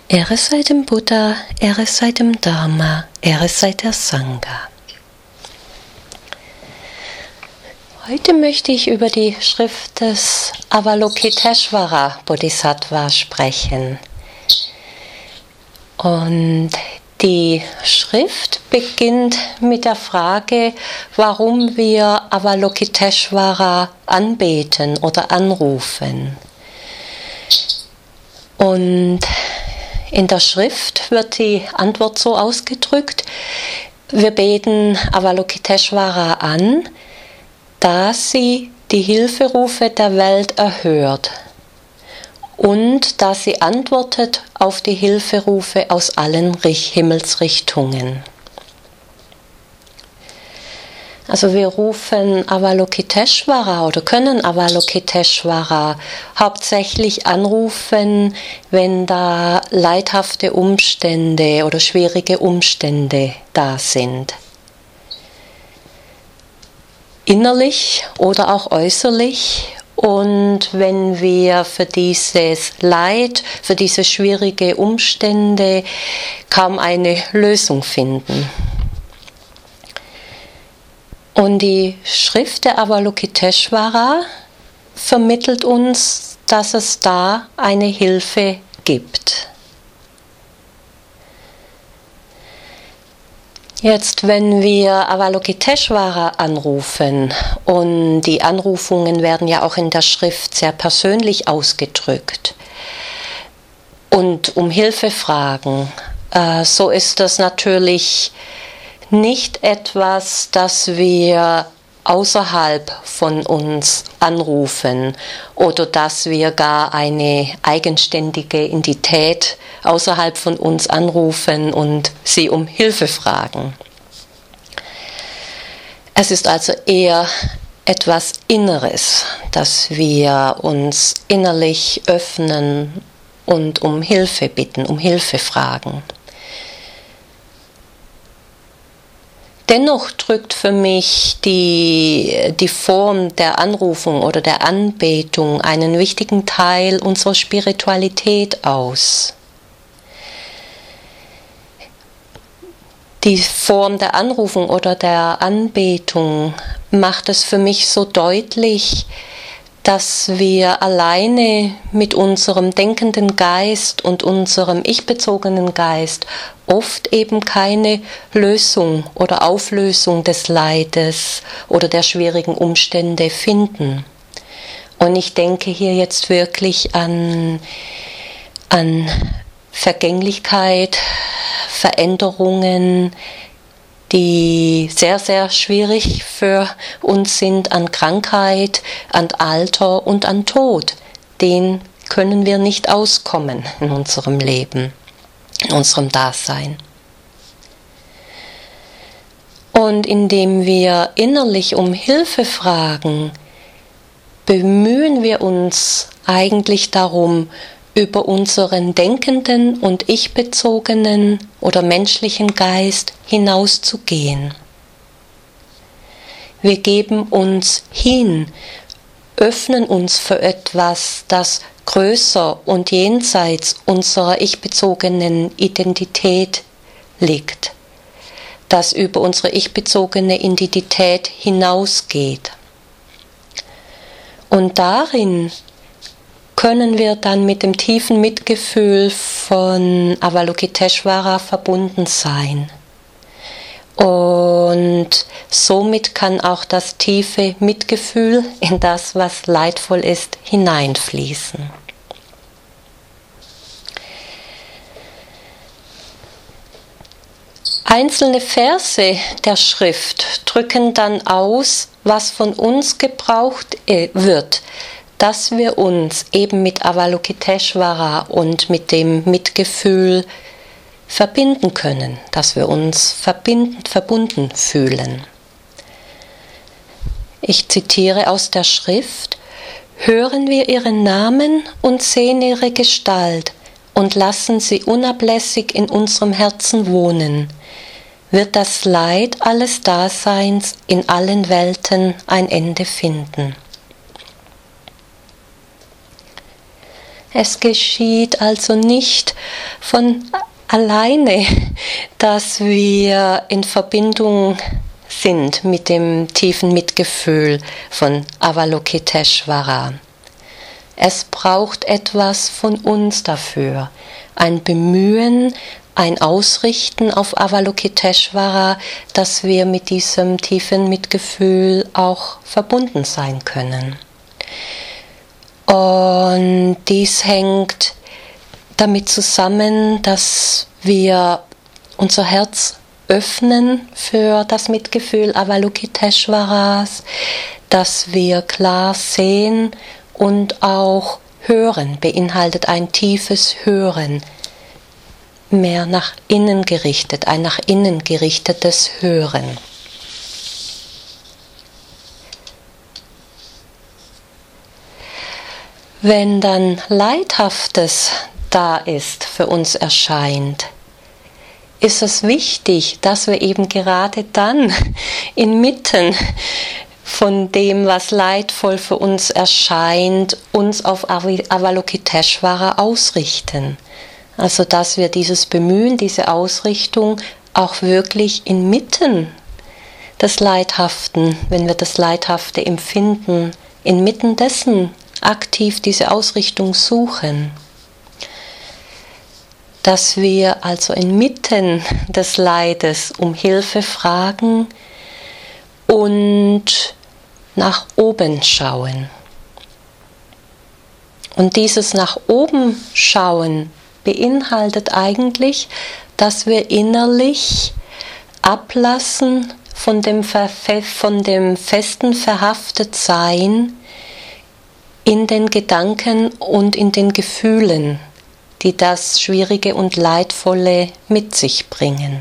Ehre sei dem Buddha, Ehre sei dem Dharma, Ehre sei der Sangha. Heute möchte ich über die Schrift des Avalokiteshvara Bodhisattva sprechen. Und die Schrift beginnt mit der Frage, warum wir Avalokiteshvara anbeten oder anrufen. Und in der Schrift wird die Antwort so ausgedrückt: Wir beten Avalokiteshvara an, da sie die Hilferufe der Welt erhört und da sie antwortet auf die Hilferufe aus allen Himmelsrichtungen. Also wir rufen Avalokiteshvara oder können Avalokiteshvara hauptsächlich anrufen, wenn da leidhafte Umstände oder schwierige Umstände da sind. Innerlich oder auch äußerlich. Und wenn wir für dieses Leid, für diese schwierigen Umstände kaum eine Lösung finden. Und die Schrift der Avalokiteshvara vermittelt uns, dass es da eine Hilfe gibt. Jetzt, wenn wir Avalokiteshvara anrufen, und die Anrufungen werden ja auch in der Schrift sehr persönlich ausgedrückt, und um Hilfe fragen, so ist das natürlich nicht etwas, das wir außerhalb von uns anrufen oder dass wir gar eine eigenständige Entität außerhalb von uns anrufen und sie um Hilfe fragen. Es ist also eher etwas Inneres, dass wir uns innerlich öffnen und um Hilfe bitten, um Hilfe fragen. Dennoch drückt für mich die Form der Anrufung oder der Anbetung einen wichtigen Teil unserer Spiritualität aus. Die Form der Anrufung oder der Anbetung macht es für mich so deutlich, dass wir alleine mit unserem denkenden Geist und unserem ich-bezogenen Geist oft eben keine Lösung oder Auflösung des Leides oder der schwierigen Umstände finden. Und ich denke hier jetzt wirklich an Vergänglichkeit, Veränderungen, die sehr, sehr schwierig für uns sind, an Krankheit, an Alter und an Tod. Den können wir nicht auskommen in unserem Leben, in unserem Dasein. Und indem wir innerlich um Hilfe fragen, bemühen wir uns eigentlich darum, über unseren denkenden und ich-bezogenen oder menschlichen Geist hinauszugehen. Wir geben uns hin, öffnen uns für etwas, das größer und jenseits unserer ich-bezogenen Identität liegt, das über unsere ich-bezogene Identität hinausgeht. Und darin können wir dann mit dem tiefen Mitgefühl von Avalokiteshvara verbunden sein. Und somit kann auch das tiefe Mitgefühl in das, was leidvoll ist, hineinfließen. Einzelne Verse der Schrift drücken dann aus, was von uns gebraucht wird, dass wir uns eben mit Avalokiteshvara und mit dem Mitgefühl verbinden können, dass wir uns verbunden fühlen. Ich zitiere aus der Schrift: Hören wir ihren Namen und sehen ihre Gestalt und lassen sie unablässig in unserem Herzen wohnen, wird das Leid alles Daseins in allen Welten ein Ende finden. Es geschieht also nicht von alleine, dass wir in Verbindung sind mit dem tiefen Mitgefühl von Avalokiteshvara. Es braucht etwas von uns dafür, ein Bemühen, ein Ausrichten auf Avalokiteshvara, dass wir mit diesem tiefen Mitgefühl auch verbunden sein können. Und dies hängt damit zusammen, dass wir unser Herz öffnen für das Mitgefühl Avalokiteshvaras, dass wir klar sehen und auch hören, beinhaltet ein tiefes Hören, mehr nach innen gerichtet, ein nach innen gerichtetes Hören. Wenn dann Leidhaftes da ist, für uns erscheint, ist es wichtig, dass wir eben gerade dann inmitten von dem, was leidvoll für uns erscheint, uns auf Avalokiteshvara ausrichten. Also dass wir dieses Bemühen, diese Ausrichtung auch wirklich inmitten des Leidhaften, wenn wir das Leidhafte empfinden, inmitten dessen aktiv diese Ausrichtung suchen. Dass wir also inmitten des Leides um Hilfe fragen und nach oben schauen. Und dieses nach oben schauen beinhaltet eigentlich, dass wir innerlich ablassen von dem festen Verhaftetsein in den Gedanken und in den Gefühlen, die das Schwierige und Leidvolle mit sich bringen.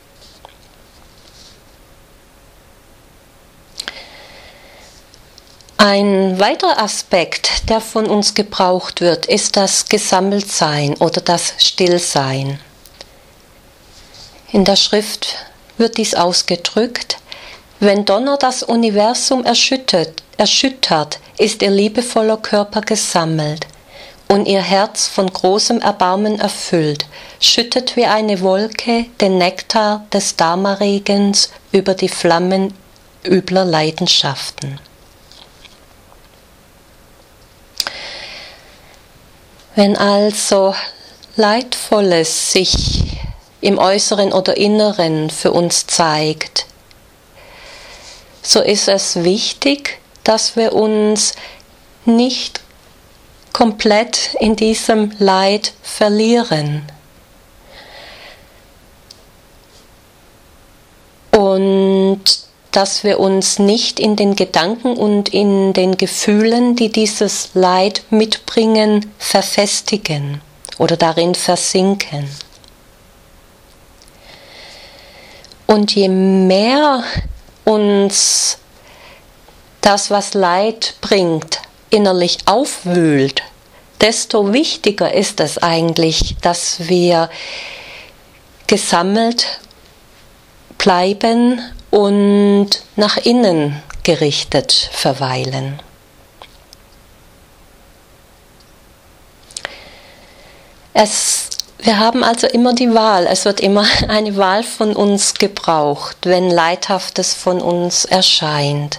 Ein weiterer Aspekt, der von uns gebraucht wird, ist das Gesammeltsein oder das Stillsein. In der Schrift wird dies ausgedrückt: Wenn Donner das Universum erschüttert, ist ihr liebevoller Körper gesammelt und ihr Herz von großem Erbarmen erfüllt, schüttet wie eine Wolke den Nektar des Dharma-Regens über die Flammen übler Leidenschaften. Wenn also Leidvolles sich im Äußeren oder Inneren für uns zeigt, so ist es wichtig, dass wir uns nicht komplett in diesem Leid verlieren. Und dass wir uns nicht in den Gedanken und in den Gefühlen, die dieses Leid mitbringen, verfestigen oder darin versinken. Und je mehr uns das, was Leid bringt, innerlich aufwühlt, desto wichtiger ist es eigentlich, dass wir gesammelt bleiben und nach innen gerichtet verweilen. Wir haben also immer die Wahl, es wird immer eine Wahl von uns gebraucht, wenn Leidhaftes von uns erscheint.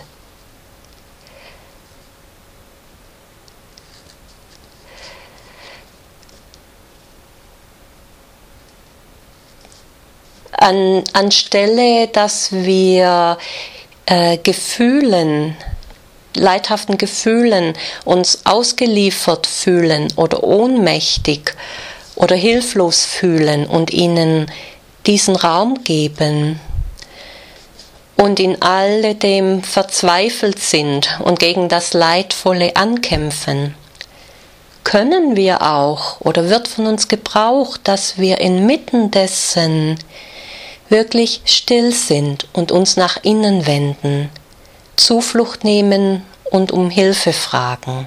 Anstelle, dass wir leidhaften Gefühlen uns ausgeliefert fühlen oder ohnmächtig oder hilflos fühlen und ihnen diesen Raum geben und in alledem verzweifelt sind und gegen das Leidvolle ankämpfen, können wir auch oder wird von uns gebraucht, dass wir inmitten dessen wirklich still sind und uns nach innen wenden, Zuflucht nehmen und um Hilfe fragen.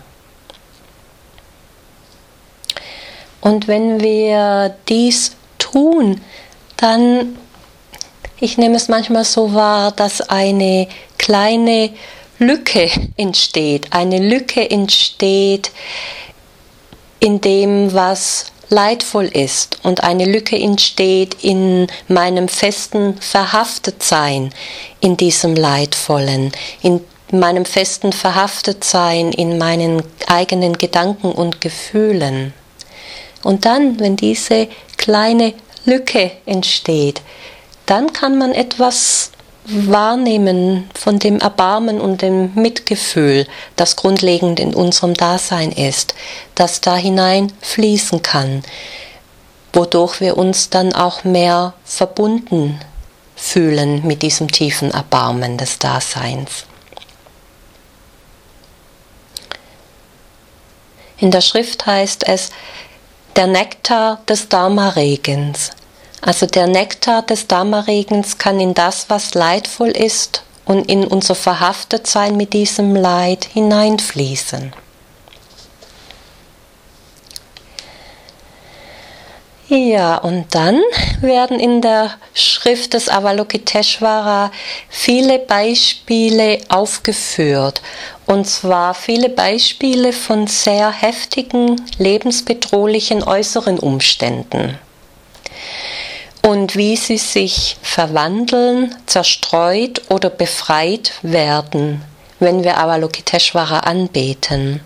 Und wenn wir dies tun, dann, ich nehme es manchmal so wahr, dass eine kleine Lücke entsteht, in dem, was leidvoll ist, und eine Lücke entsteht in meinem festen Verhaftetsein in diesem Leidvollen, in meinem festen Verhaftetsein in meinen eigenen Gedanken und Gefühlen. Und dann, wenn diese kleine Lücke entsteht, dann kann man etwas wahrnehmen von dem Erbarmen und dem Mitgefühl, das grundlegend in unserem Dasein ist, das da hinein fließen kann, wodurch wir uns dann auch mehr verbunden fühlen mit diesem tiefen Erbarmen des Daseins. In der Schrift heißt es, der Nektar des Dharma-Regens. Also der Nektar des Dharma-Regens kann in das, was leidvoll ist, und in unser Verhaftetsein mit diesem Leid hineinfließen. Ja, und dann werden in der Schrift des Avalokiteshvara viele Beispiele aufgeführt. Und zwar viele Beispiele von sehr heftigen, lebensbedrohlichen äußeren Umständen. Und wie sie sich verwandeln, zerstreut oder befreit werden, wenn wir Avalokiteshvara anbeten.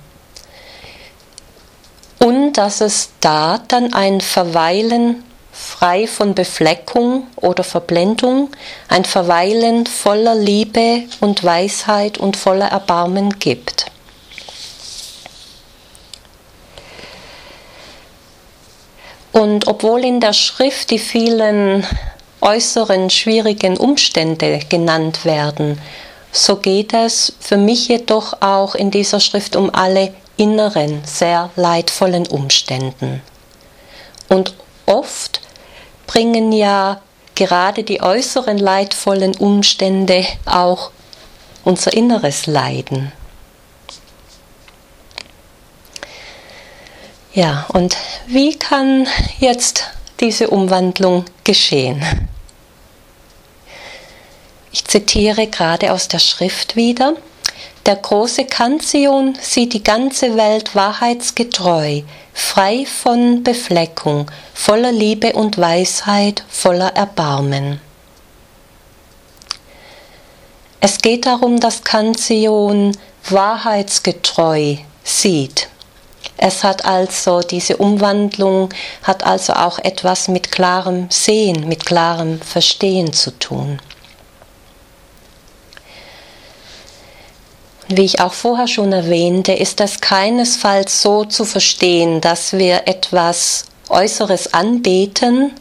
Und dass es da dann ein Verweilen frei von Befleckung oder Verblendung, ein Verweilen voller Liebe und Weisheit und voller Erbarmen gibt. Und obwohl in der Schrift die vielen äußeren schwierigen Umstände genannt werden, so geht es für mich jedoch auch in dieser Schrift um alle inneren, sehr leidvollen Umständen. Und oft bringen ja gerade die äußeren leidvollen Umstände auch unser inneres Leiden. Ja, und wie kann jetzt diese Umwandlung geschehen? Ich zitiere gerade aus der Schrift wieder. Der große Kanzeon sieht die ganze Welt wahrheitsgetreu, frei von Befleckung, voller Liebe und Weisheit, voller Erbarmen. Es geht darum, dass Kanzeon wahrheitsgetreu sieht. Es hat also, diese Umwandlung hat also auch etwas mit klarem Sehen, mit klarem Verstehen zu tun. Wie ich auch vorher schon erwähnte, ist das keinesfalls so zu verstehen, dass wir etwas Äußeres anbeten,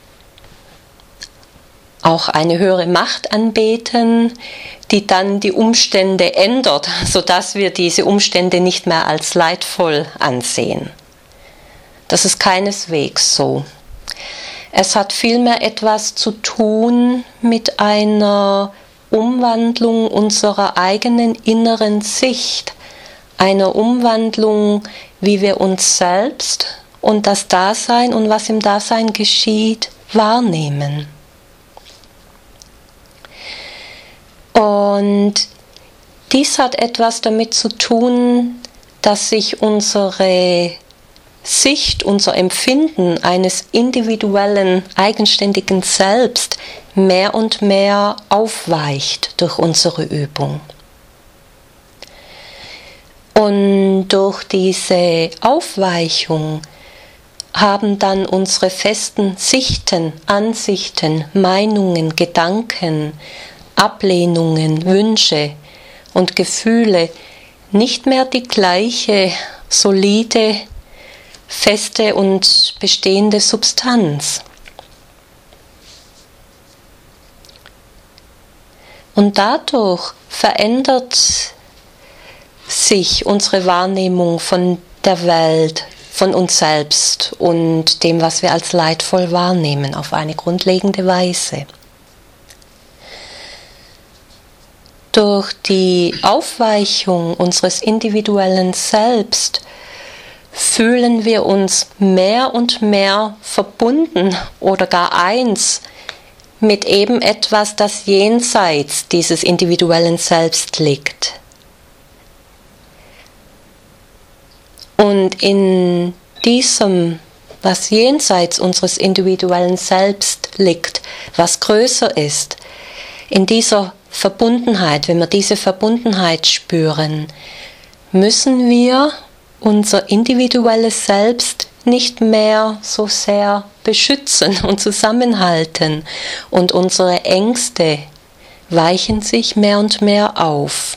auch eine höhere Macht anbeten, die dann die Umstände ändert, sodass wir diese Umstände nicht mehr als leidvoll ansehen. Das ist keineswegs so. Es hat vielmehr etwas zu tun mit einer Umwandlung unserer eigenen inneren Sicht, einer Umwandlung, wie wir uns selbst und das Dasein und was im Dasein geschieht, wahrnehmen. Und dies hat etwas damit zu tun, dass sich unsere Sicht, unser Empfinden eines individuellen, eigenständigen Selbst mehr und mehr aufweicht durch unsere Übung. Und durch diese Aufweichung haben dann unsere festen Sichten, Ansichten, Meinungen, Gedanken, Ablehnungen, Wünsche und Gefühle nicht mehr die gleiche solide, feste und bestehende Substanz. Und dadurch verändert sich unsere Wahrnehmung von der Welt, von uns selbst und dem, was wir als leidvoll wahrnehmen, auf eine grundlegende Weise. Durch die Aufweichung unseres individuellen Selbst fühlen wir uns mehr und mehr verbunden oder gar eins mit eben etwas, das jenseits dieses individuellen Selbst liegt. Und in diesem, was jenseits unseres individuellen Selbst liegt, was größer ist, in dieser Verbundenheit, wenn wir diese Verbundenheit spüren, müssen wir unser individuelles Selbst nicht mehr so sehr beschützen und zusammenhalten, und unsere Ängste weichen sich mehr und mehr auf.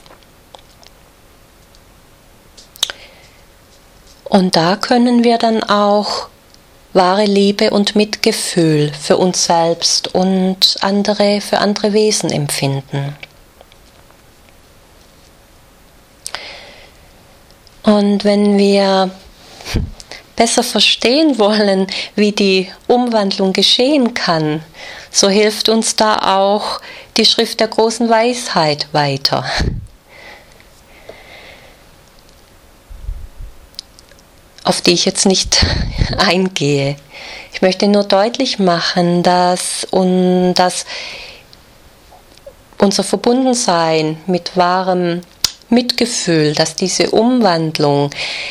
Und da können wir dann auch wahre Liebe und Mitgefühl für uns selbst und für andere Wesen empfinden. Und wenn wir besser verstehen wollen, wie die Umwandlung geschehen kann, so hilft uns da auch die Schrift der großen Weisheit weiter. Auf die ich jetzt nicht eingehe. Ich möchte nur deutlich machen, dass unser Verbundensein mit wahrem Mitgefühl, dass diese Umwandlung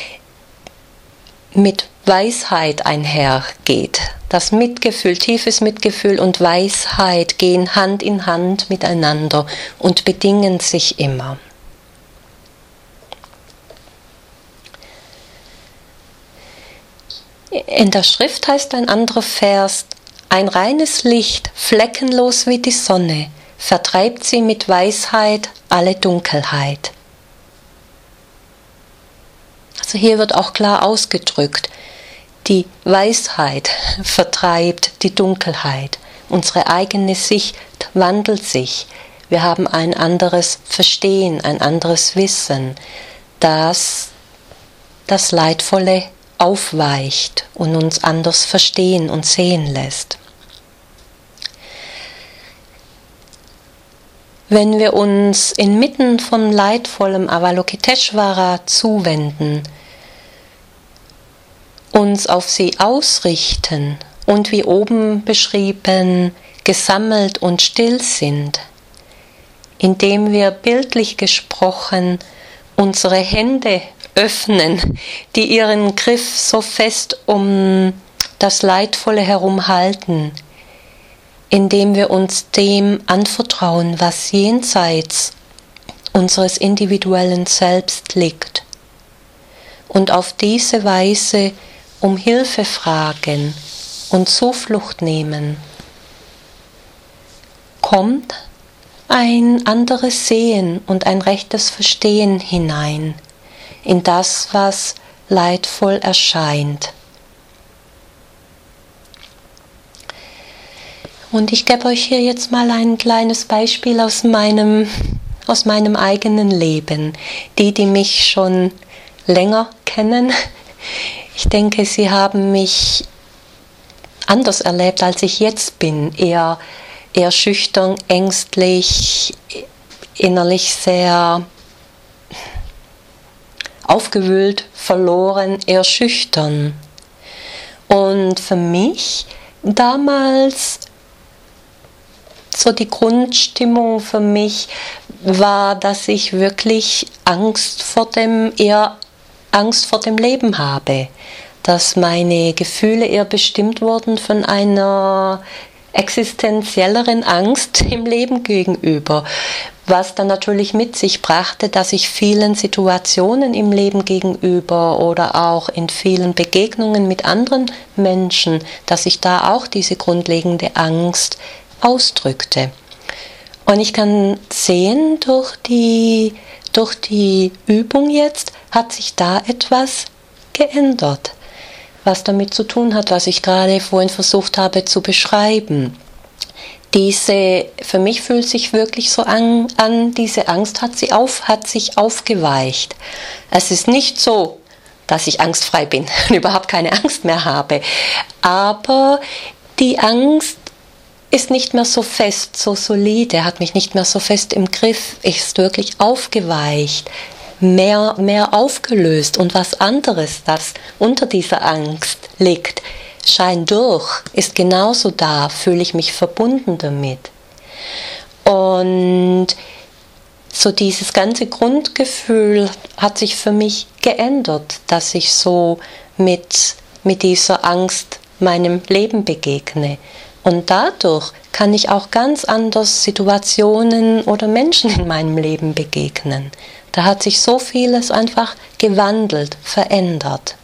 mit Weisheit einhergeht. Das Mitgefühl, tiefes Mitgefühl und Weisheit gehen Hand in Hand miteinander und bedingen sich immer. In der Schrift heißt ein anderer Vers: Ein reines Licht, fleckenlos wie die Sonne, vertreibt sie mit Weisheit alle Dunkelheit. Also hier wird auch klar ausgedrückt, die Weisheit vertreibt die Dunkelheit. Unsere eigene Sicht wandelt sich. Wir haben ein anderes Verstehen, ein anderes Wissen, das das Leidvolle aufweicht und uns anders verstehen und sehen lässt. Wenn wir uns inmitten von leidvollem Avalokiteshvara zuwenden, uns auf sie ausrichten und wie oben beschrieben, gesammelt und still sind, indem wir bildlich gesprochen unsere Hände öffnen, die ihren Griff so fest um das Leidvolle herum halten, indem wir uns dem anvertrauen, was jenseits unseres individuellen Selbst liegt, und auf diese Weise um Hilfe fragen und Zuflucht nehmen, kommt ein anderes Sehen und ein rechtes Verstehen hinein in das, was leidvoll erscheint. Und ich gebe euch hier jetzt mal ein kleines Beispiel aus meinem eigenen Leben. Die mich schon länger kennen, ich denke, sie haben mich anders erlebt, als ich jetzt bin. Eher schüchtern, ängstlich, innerlich sehr aufgewühlt, verloren, eher schüchtern. Und für mich damals so die Grundstimmung für mich war, dass ich wirklich Angst vor dem Leben habe, dass meine Gefühle eher bestimmt wurden von einer existenzielleren Angst im Leben gegenüber, was dann natürlich mit sich brachte, dass ich vielen Situationen im Leben gegenüber oder auch in vielen Begegnungen mit anderen Menschen, dass ich da auch diese grundlegende Angst ausdrückte. Und ich kann sehen, durch die Übung jetzt hat sich da etwas geändert, was damit zu tun hat, was ich gerade vorhin versucht habe zu beschreiben. Für mich fühlt sich wirklich so an, diese Angst hat sich aufgeweicht. Es ist nicht so, dass ich angstfrei bin und überhaupt keine Angst mehr habe, aber die Angst ist nicht mehr so fest, so solide, hat mich nicht mehr so fest im Griff, ist wirklich aufgeweicht, mehr aufgelöst, und was anderes, das unter dieser Angst liegt, scheint durch, ist genauso da, fühle ich mich verbunden damit. Und so dieses ganze Grundgefühl hat sich für mich geändert, dass ich so mit mit dieser Angst meinem Leben begegne. Und dadurch kann ich auch ganz anders Situationen oder Menschen in meinem Leben begegnen. Da hat sich so vieles einfach gewandelt, verändert.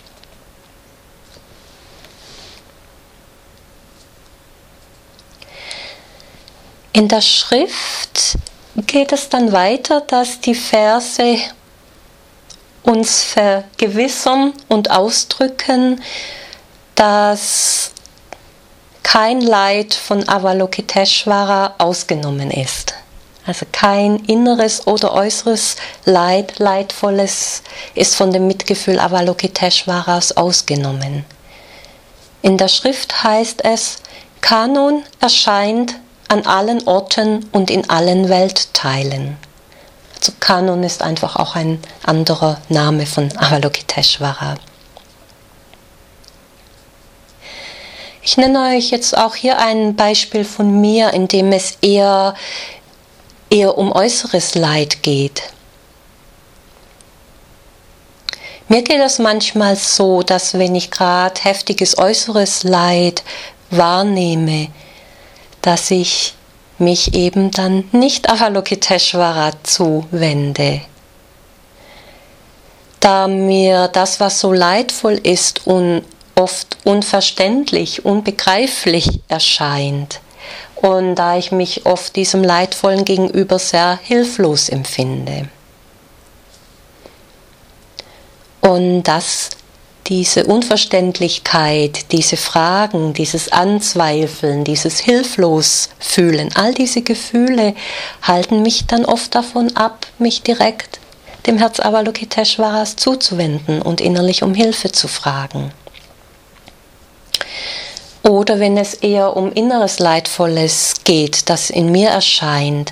In der Schrift geht es dann weiter, dass die Verse uns vergewissern und ausdrücken, dass kein Leid von Avalokiteshvara ausgenommen ist. Also kein inneres oder äußeres Leid, Leidvolles ist von dem Mitgefühl Avalokiteshvaras ausgenommen. In der Schrift heißt es, Kanon erscheint an allen Orten und in allen Weltteilen. Also Kanon ist einfach auch ein anderer Name von Avalokiteshvara. Ich nenne euch jetzt auch hier ein Beispiel von mir, in dem es eher um äußeres Leid geht. Mir geht es manchmal so, dass wenn ich gerade heftiges äußeres Leid wahrnehme, dass ich mich eben dann nicht Avalokiteshvara zuwende. Da mir das, was so leidvoll ist und oft unverständlich, unbegreiflich erscheint und da ich mich oft diesem Leidvollen gegenüber sehr hilflos empfinde. Und dass diese Unverständlichkeit, diese Fragen, dieses Anzweifeln, dieses Hilflosfühlen, all diese Gefühle halten mich dann oft davon ab, mich direkt dem Herz Avalokiteshvaras zuzuwenden und innerlich um Hilfe zu fragen. Oder wenn es eher um inneres Leidvolles geht, das in mir erscheint,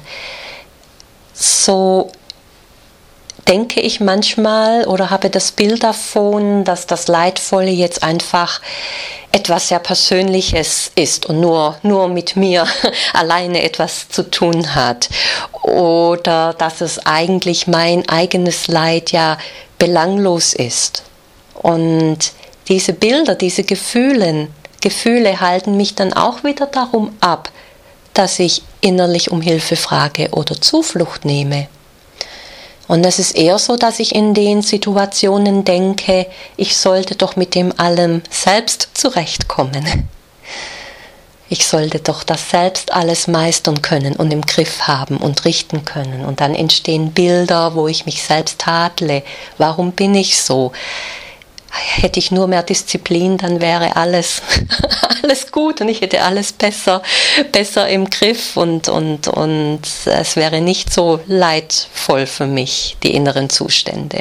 so denke ich manchmal oder habe das Bild davon, dass das Leidvolle jetzt einfach etwas sehr Persönliches ist und nur mit mir alleine etwas zu tun hat. Oder dass es eigentlich mein eigenes Leid ja belanglos ist. Und diese Bilder, diese Gefühle halten mich dann auch wieder darum ab, dass ich innerlich um Hilfe frage oder Zuflucht nehme. Und es ist eher so, dass ich in den Situationen denke, ich sollte doch mit dem allem selbst zurechtkommen. Ich sollte doch das selbst alles meistern können und im Griff haben und richten können. Und dann entstehen Bilder, wo ich mich selbst tadle. Warum bin ich so? Hätte ich nur mehr Disziplin, dann wäre alles gut und ich hätte alles besser im Griff und es wäre nicht so leidvoll für mich, die inneren Zustände.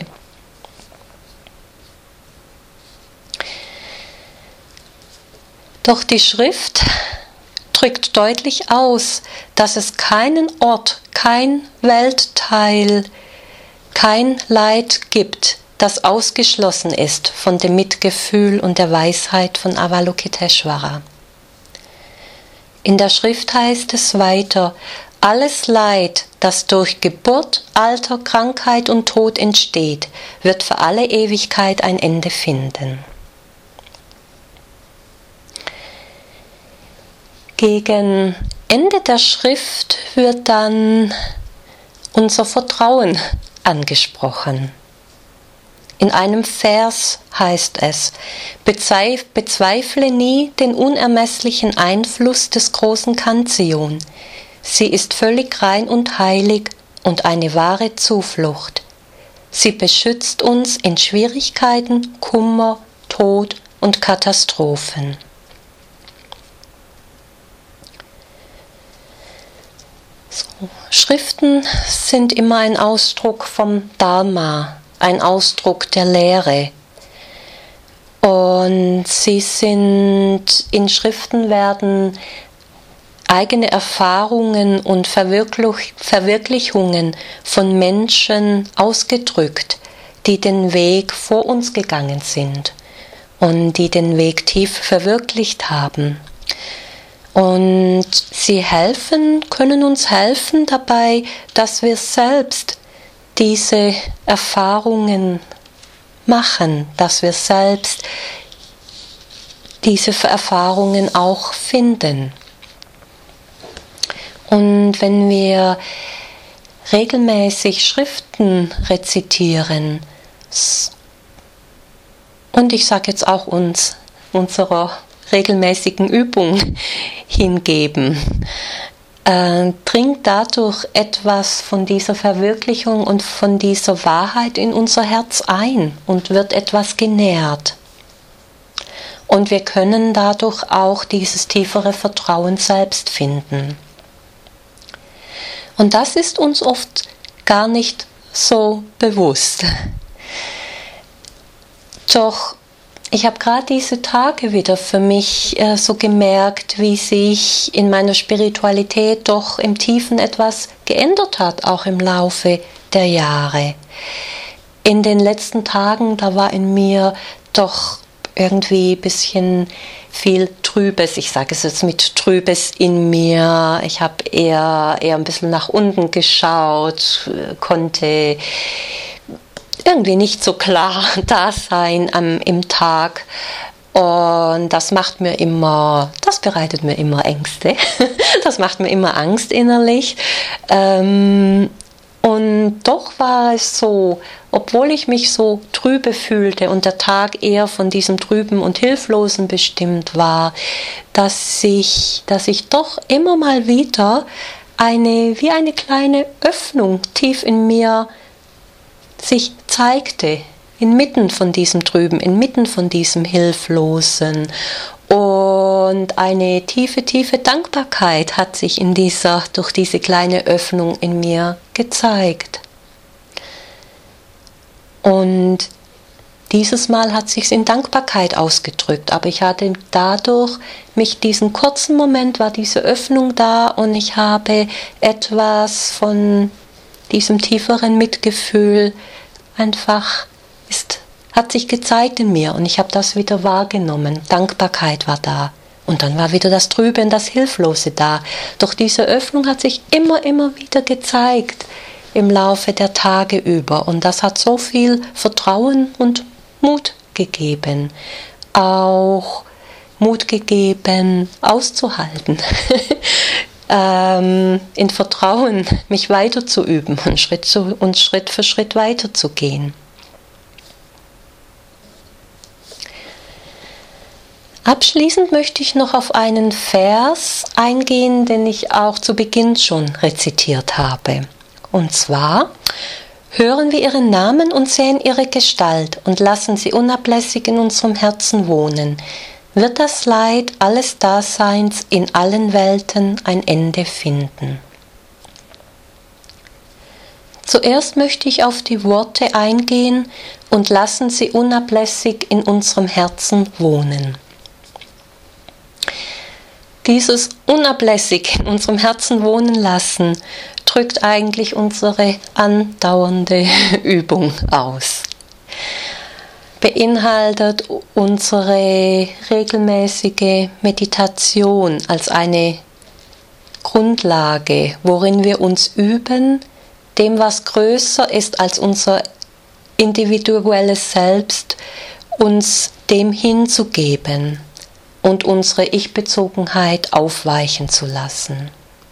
Doch die Schrift drückt deutlich aus, dass es keinen Ort, kein Weltteil, kein Leid gibt, das ausgeschlossen ist von dem Mitgefühl und der Weisheit von Avalokiteshvara. In der Schrift heißt es weiter, alles Leid, das durch Geburt, Alter, Krankheit und Tod entsteht, wird für alle Ewigkeit ein Ende finden. Gegen Ende der Schrift wird dann unser Vertrauen angesprochen. In einem Vers heißt es, bezweifle nie den unermesslichen Einfluss des großen Kanzeon. Sie ist völlig rein und heilig und eine wahre Zuflucht. Sie beschützt uns in Schwierigkeiten, Kummer, Tod und Katastrophen. Schriften sind immer ein Ausdruck vom Dharma, ein Ausdruck der Lehre. Und in Schriften werden eigene Erfahrungen und Verwirklichungen von Menschen ausgedrückt, die den Weg vor uns gegangen sind und die den Weg tief verwirklicht haben. Und sie können uns helfen dabei, dass wir selbst diese Erfahrungen machen, dass wir selbst diese Erfahrungen auch finden. Und wenn wir regelmäßig Schriften rezitieren, und ich sage jetzt auch unserer regelmäßigen Übung hingeben, dringt dadurch etwas von dieser Verwirklichung und von dieser Wahrheit in unser Herz ein und wird etwas genährt. Und wir können dadurch auch dieses tiefere Vertrauen selbst finden. Und das ist uns oft gar nicht so bewusst. Doch ich habe gerade diese Tage wieder für mich so gemerkt, wie sich in meiner Spiritualität doch im Tiefen etwas geändert hat, auch im Laufe der Jahre. In den letzten Tagen, da war in mir doch irgendwie ein bisschen viel Trübes, ich sage es jetzt mit Trübes in mir. Ich habe eher ein bisschen nach unten geschaut, konnte irgendwie nicht so klar da sein im Tag. Und das bereitet mir immer Ängste. Das macht mir immer Angst innerlich. Und doch war es so, obwohl ich mich so trübe fühlte und der Tag eher von diesem Trüben und Hilflosen bestimmt war, dass ich doch immer mal wieder wie eine kleine Öffnung tief in mir sich zeigte, inmitten von diesem Trüben, inmitten von diesem Hilflosen. Und eine tiefe, tiefe Dankbarkeit hat sich durch diese kleine Öffnung in mir gezeigt. Und dieses Mal hat sich's in Dankbarkeit ausgedrückt, aber ich hatte dadurch diesen kurzen Moment war diese Öffnung da und ich habe etwas von diesem tieferen Mitgefühl hat sich gezeigt in mir und ich habe das wieder wahrgenommen. Dankbarkeit war da. Und dann war wieder das Trübe und das Hilflose da. Doch diese Öffnung hat sich immer wieder gezeigt im Laufe der Tage über. Und das hat so viel Vertrauen und Mut gegeben. Auch Mut gegeben, auszuhalten. In Vertrauen mich weiter zu üben und Schritt für Schritt weiterzugehen. Abschließend möchte ich noch auf einen Vers eingehen, den ich auch zu Beginn schon rezitiert habe. Und zwar: Hören wir ihren Namen und sehen ihre Gestalt und lassen sie unablässig in unserem Herzen wohnen, wird das Leid alles Daseins in allen Welten ein Ende finden. Zuerst möchte ich auf die Worte eingehen und lassen sie unablässig in unserem Herzen wohnen. Dieses unablässig in unserem Herzen wohnen lassen drückt eigentlich unsere andauernde Übung aus. Beinhaltet unsere regelmäßige Meditation als eine Grundlage, worin wir uns üben, dem, was größer ist als unser individuelles Selbst, uns dem hinzugeben und unsere Ich-Bezogenheit aufweichen zu lassen.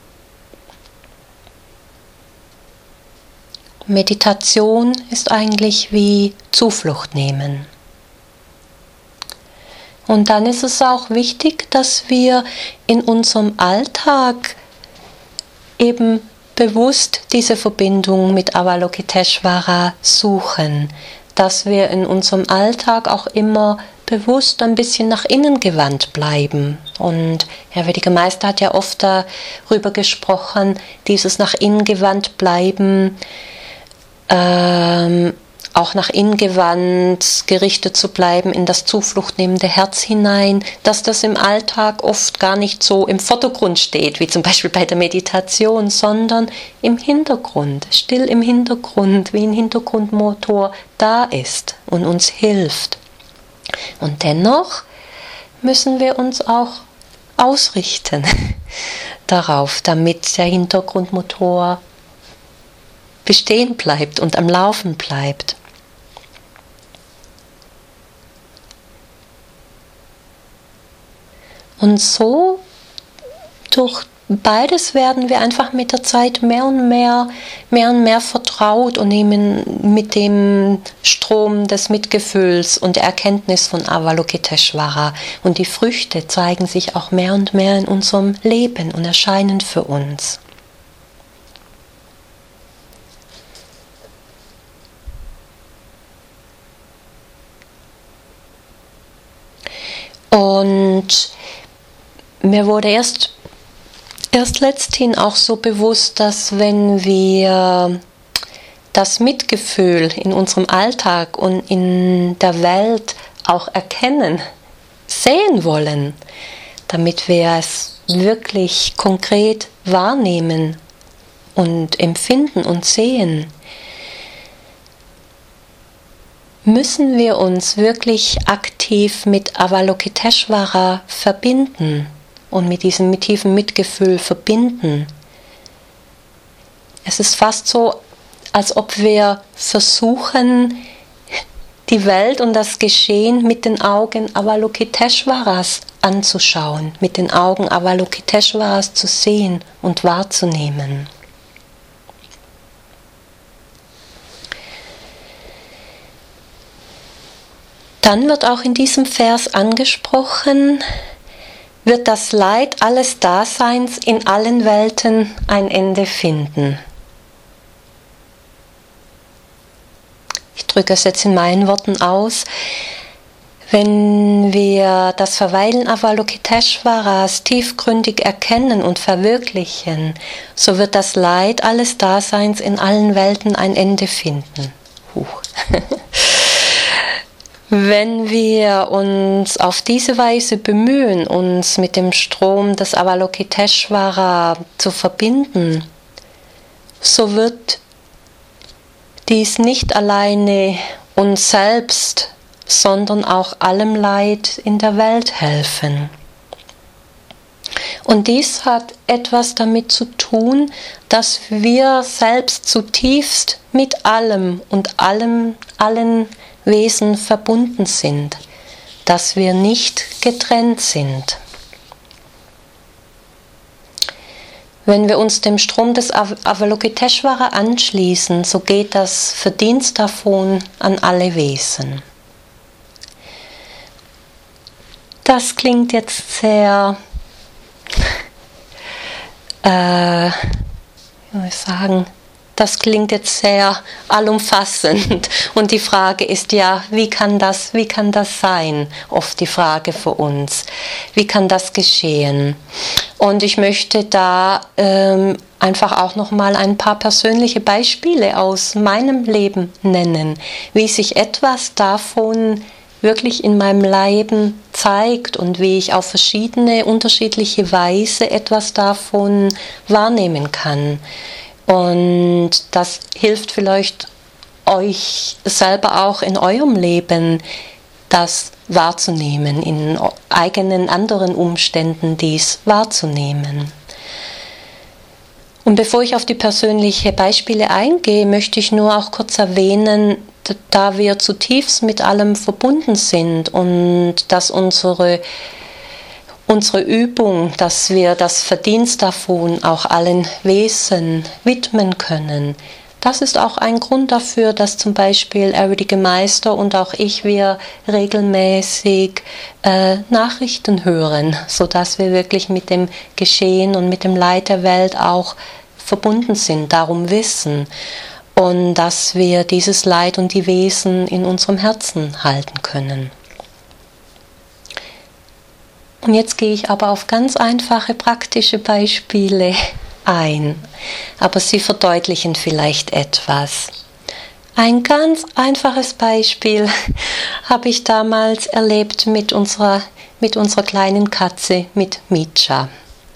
Meditation ist eigentlich wie Zuflucht nehmen. Und dann ist es auch wichtig, dass wir in unserem Alltag eben bewusst diese Verbindung mit Avalokiteshvara suchen, dass wir in unserem Alltag auch immer bewusst ein bisschen nach innen gewandt bleiben. Und Herr Würdiger Meister hat ja oft darüber gesprochen, dieses nach innen gewandt bleiben, auch nach innen gewandt, gerichtet zu bleiben in das zufluchtnehmende Herz hinein, dass das im Alltag oft gar nicht so im Vordergrund steht, wie zum Beispiel bei der Meditation, sondern im Hintergrund, still im Hintergrund, wie ein Hintergrundmotor da ist und uns hilft. Und dennoch müssen wir uns auch ausrichten darauf, damit der Hintergrundmotor bestehen bleibt und am Laufen bleibt. Und so durch beides werden wir einfach mit der Zeit mehr und mehr vertraut und nehmen mit dem Strom des Mitgefühls und der Erkenntnis von Avalokiteshvara. Und die Früchte zeigen sich auch mehr und mehr in unserem Leben und erscheinen für uns. Und mir wurde erst letzthin auch so bewusst, dass wenn wir das Mitgefühl in unserem Alltag und in der Welt auch erkennen, sehen wollen, damit wir es wirklich konkret wahrnehmen und empfinden und sehen, müssen wir uns wirklich aktiv mit Avalokiteshvara verbinden und mit diesem tiefen Mitgefühl verbinden. Es ist fast so, als ob wir versuchen, die Welt und das Geschehen mit den Augen Avalokiteshvaras anzuschauen, mit den Augen Avalokiteshvaras zu sehen und wahrzunehmen. Dann wird auch in diesem Vers angesprochen, wird das Leid alles Daseins in allen Welten ein Ende finden. Ich drücke es jetzt in meinen Worten aus. Wenn wir das Verweilen Avalokiteshvaras tiefgründig erkennen und verwirklichen, so wird das Leid alles Daseins in allen Welten ein Ende finden. Wenn wir uns auf diese Weise bemühen, uns mit dem Strom des Avalokiteshvara zu verbinden, so wird dies nicht alleine uns selbst, sondern auch allem Leid in der Welt helfen. Und dies hat etwas damit zu tun, dass wir selbst zutiefst mit allem und allen Wesen verbunden sind, dass wir nicht getrennt sind. Wenn wir uns dem Strom des Avalokiteshvara anschließen, so geht das Verdienst davon an alle Wesen. Das klingt jetzt sehr, das klingt jetzt sehr allumfassend. Und die Frage ist ja, wie kann das sein? Oft die Frage für uns. Wie kann das geschehen? Und ich möchte da einfach auch nochmal ein paar persönliche Beispiele aus meinem Leben nennen, wie sich etwas davon wirklich in meinem Leben zeigt und wie ich auf verschiedene, unterschiedliche Weise etwas davon wahrnehmen kann. Und das hilft vielleicht euch selber auch in eurem Leben, das wahrzunehmen, in eigenen anderen Umständen dies wahrzunehmen. Und bevor ich auf die persönlichen Beispiele eingehe, möchte ich nur auch kurz erwähnen, da wir zutiefst mit allem verbunden sind und dass unsere Übung, dass wir das Verdienst davon auch allen Wesen widmen können, das ist auch ein Grund dafür, dass zum Beispiel Ehrwürdige Meister und auch wir regelmäßig Nachrichten hören, sodass wir wirklich mit dem Geschehen und mit dem Leid der Welt auch verbunden sind, darum wissen und dass wir dieses Leid und die Wesen in unserem Herzen halten können. Und jetzt gehe ich aber auf ganz einfache, praktische Beispiele ein, aber sie verdeutlichen vielleicht etwas. Ein ganz einfaches Beispiel habe ich damals erlebt mit unserer kleinen Katze, mit Mitscha.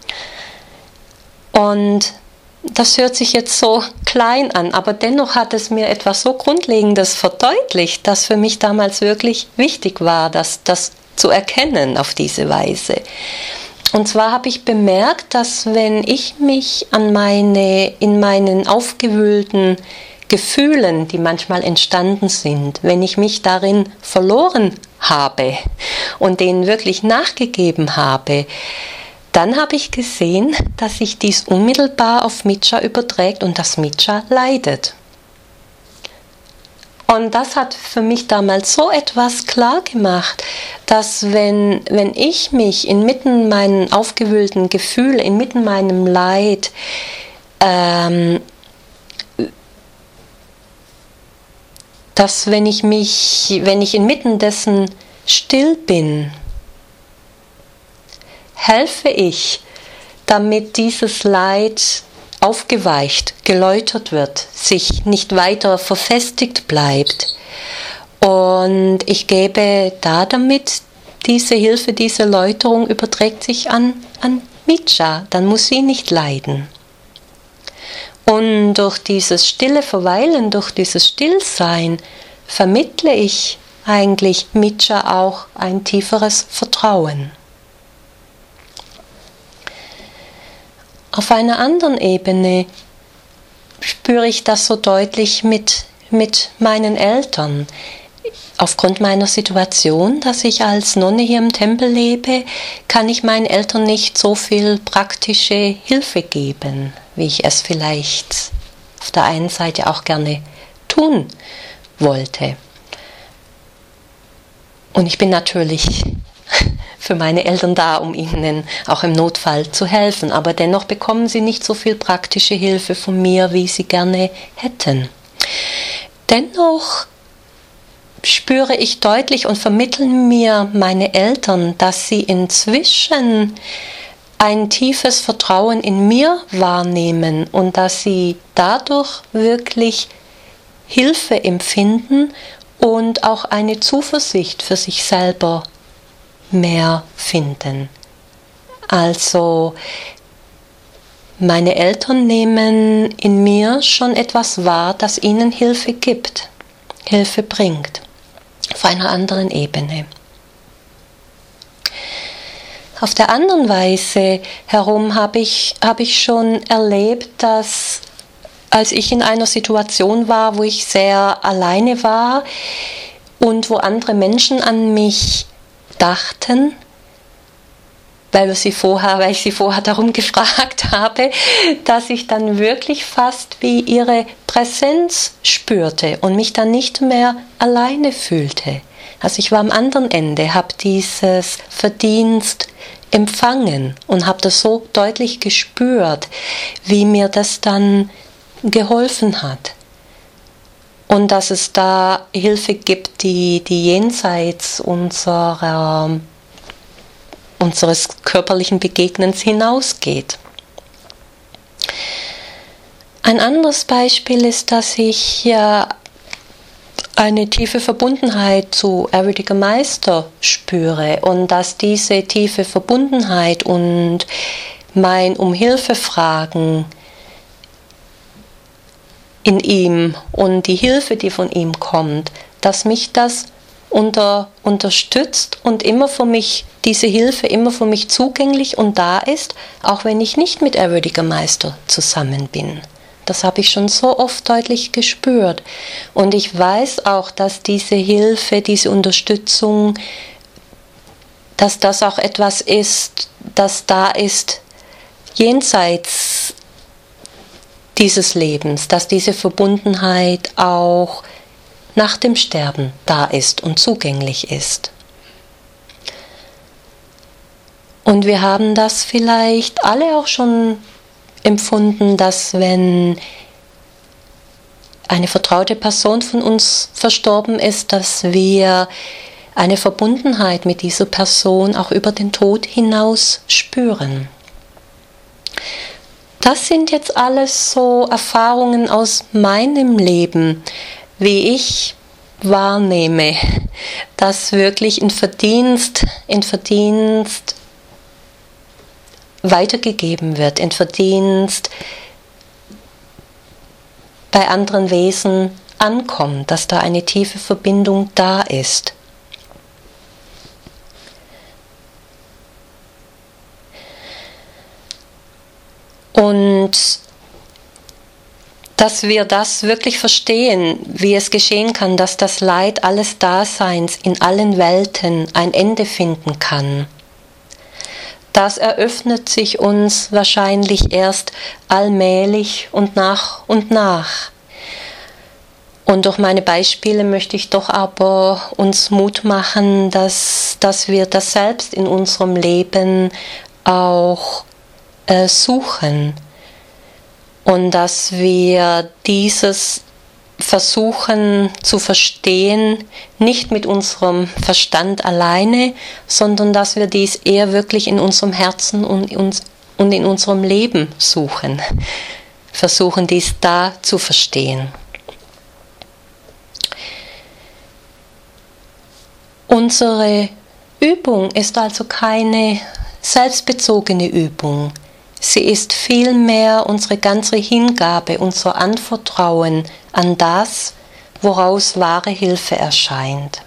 Und das hört sich jetzt so klein an, aber dennoch hat es mir etwas so Grundlegendes verdeutlicht, das für mich damals wirklich wichtig war, das zu erkennen auf diese Weise. Und zwar habe ich bemerkt, dass wenn ich mich in meinen aufgewühlten Gefühlen, die manchmal entstanden sind, wenn ich mich darin verloren habe und denen wirklich nachgegeben habe, dann habe ich gesehen, dass sich dies unmittelbar auf Micca überträgt und dass Micca leidet. Und das hat für mich damals so etwas klar gemacht, dass wenn ich mich inmitten meinen aufgewühlten Gefühlen, inmitten meinem Leid, dass wenn ich inmitten dessen still bin, helfe ich, damit dieses Leid aufgeweicht, geläutert wird, sich nicht weiter verfestigt bleibt. Und ich gebe damit diese Hilfe, diese Läuterung überträgt sich an Micca, dann muss sie nicht leiden. Und durch dieses stille Verweilen, durch dieses Stillsein vermittle ich eigentlich Micca auch ein tieferes Vertrauen. Auf einer anderen Ebene spüre ich das so deutlich mit meinen Eltern. Aufgrund meiner Situation, dass ich als Nonne hier im Tempel lebe, kann ich meinen Eltern nicht so viel praktische Hilfe geben, wie ich es vielleicht auf der einen Seite auch gerne tun wollte. Und ich bin natürlich für meine Eltern da, um ihnen auch im Notfall zu helfen. Aber dennoch bekommen sie nicht so viel praktische Hilfe von mir, wie sie gerne hätten. Dennoch spüre ich deutlich und vermitteln mir meine Eltern, dass sie inzwischen ein tiefes Vertrauen in mir wahrnehmen und dass sie dadurch wirklich Hilfe empfinden und auch eine Zuversicht für sich selber mehr finden. Also meine Eltern nehmen in mir schon etwas wahr, das ihnen Hilfe gibt, Hilfe bringt, auf einer anderen Ebene. Auf der anderen Weise herum habe ich schon erlebt, dass als ich in einer Situation war, wo ich sehr alleine war und wo andere Menschen an mich dachten, weil ich sie vorher darum gefragt habe, dass ich dann wirklich fast wie ihre Präsenz spürte und mich dann nicht mehr alleine fühlte. Also ich war am anderen Ende, habe dieses Verdienst empfangen und habe das so deutlich gespürt, wie mir das dann geholfen hat. Und dass es da Hilfe gibt, die jenseits unseres körperlichen Begegnens hinausgeht. Ein anderes Beispiel ist, dass ich ja eine tiefe Verbundenheit zu Erwürdiger Meister spüre und dass diese tiefe Verbundenheit und mein um Hilfe fragen in ihm und die Hilfe, die von ihm kommt, dass mich das unterstützt und immer für mich, diese Hilfe immer für mich zugänglich und da ist, auch wenn ich nicht mit Erwürdiger Meister zusammen bin. Das habe ich schon so oft deutlich gespürt. Und ich weiß auch, dass diese Hilfe, diese Unterstützung, dass das auch etwas ist, das da ist jenseits dieses Lebens, dass diese Verbundenheit auch nach dem Sterben da ist und zugänglich ist. Und wir haben das vielleicht alle auch schon empfunden, dass wenn eine vertraute Person von uns verstorben ist, dass wir eine Verbundenheit mit dieser Person auch über den Tod hinaus spüren. Das sind jetzt alles so Erfahrungen aus meinem Leben, wie ich wahrnehme, dass wirklich in Verdienst weitergegeben wird, in Verdienst bei anderen Wesen ankommt, dass da eine tiefe Verbindung da ist. Und dass wir das wirklich verstehen, wie es geschehen kann, dass das Leid alles Daseins in allen Welten ein Ende finden kann. Das eröffnet sich uns wahrscheinlich erst allmählich und nach und nach. Und durch meine Beispiele möchte ich doch aber uns Mut machen, dass wir das selbst in unserem Leben auch suchen. Und dass wir dieses versuchen zu verstehen, nicht mit unserem Verstand alleine, sondern dass wir dies eher wirklich in unserem Herzen und in unserem Leben suchen. Versuchen dies da zu verstehen. Unsere Übung ist also keine selbstbezogene Übung. Sie ist vielmehr unsere ganze Hingabe, unser Anvertrauen an das, woraus wahre Hilfe erscheint.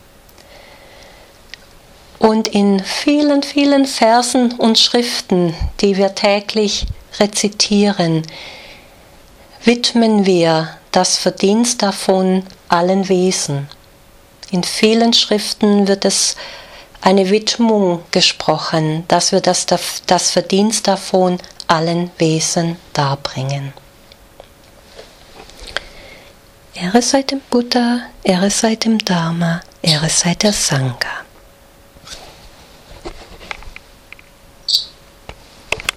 Und in vielen, vielen Versen und Schriften, die wir täglich rezitieren, widmen wir das Verdienst davon allen Wesen. In vielen Schriften wird es eine Widmung gesprochen, dass wir das Verdienst davon allen Wesen darbringen. Ehre sei dem Buddha, Ehre sei dem Dharma, Ehre sei der Sangha.